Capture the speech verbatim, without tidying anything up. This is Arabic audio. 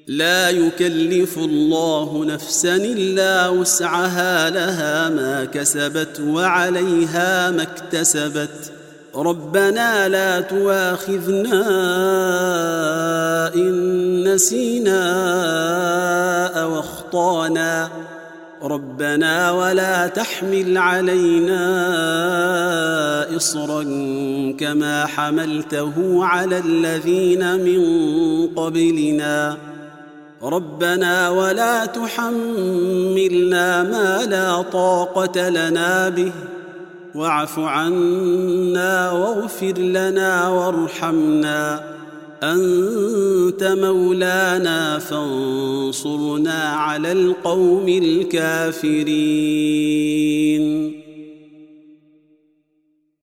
لا يكلف الله نفسا إلا وسعها، لها ما كسبت وعليها ما اكتسبت. ربنا لا تؤاخذنا إن نسينا أو أخطأنا، ربنا ولا تحمل علينا إصرا كما حملته على الذين من قبلنا، ربنا ولا تحملنا ما لا طاقة لنا به، واعف عنا واغفر لنا وارحمنا، أنت مولانا فانصرنا على القوم الكافرين.